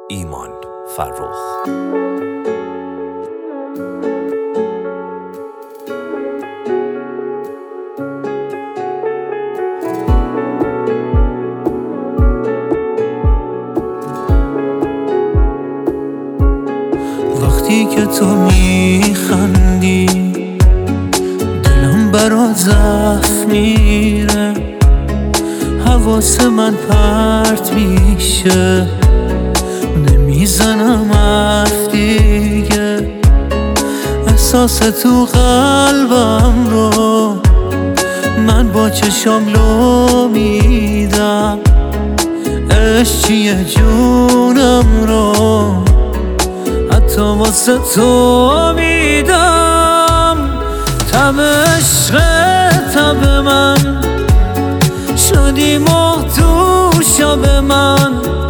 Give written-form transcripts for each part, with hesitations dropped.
ایمان فرخ. وقتی که تو میخندی دلم برات ضعف میره، حواس من پرت میشه، نمیزنم حرف دیگه. احساس تو قلبم رو من با چشام لو میدم، عشق چیه جونم رو حتی واسه تو میدم. تب عشق تب من شدی ماه تو شب من،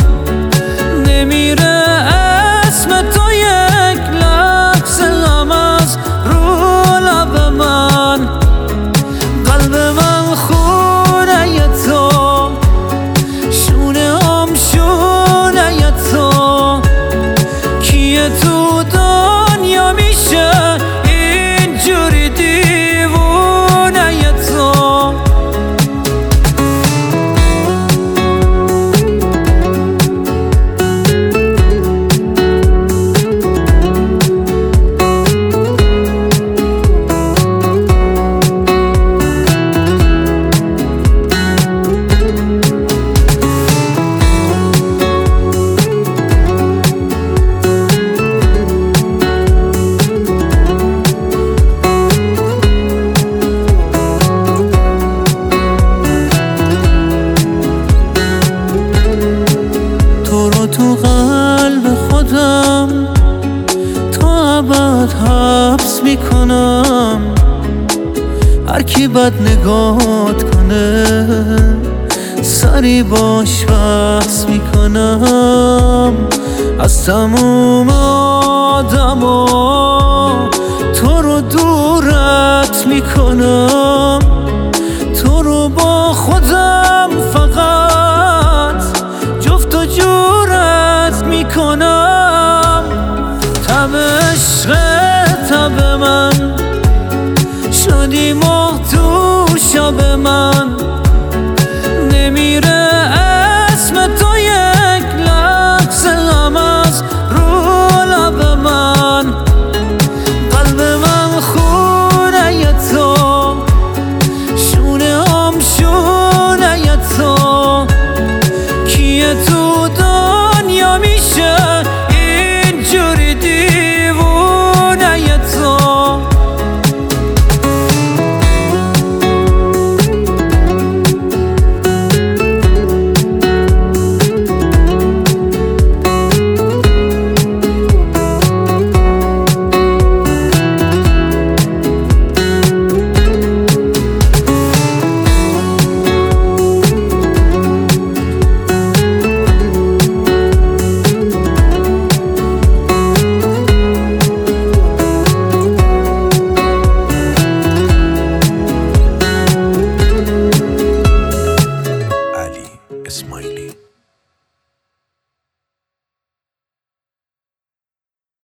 نمیره اسم تو یک لحظه هم از رو لب من. قلب من خونه تو، شونه هم شونه تو، کیه تو دنیا میشه اینجوری دیوونه تو؟ تو قلب خودم تا ابد حبس میکنم، هر کی بد نگات کنه سری باش بحث میکنم. از تموم آدما تو رو دورت میکنم، تو رو با خودم فقط جفت و جورت میکنم. تب عشق تب من شدی ماه تو شب من، نمیره اسم تو یک لحظه هم از رو لب من. قلب من خونه تو، شونه هم شونه تو، کیه تو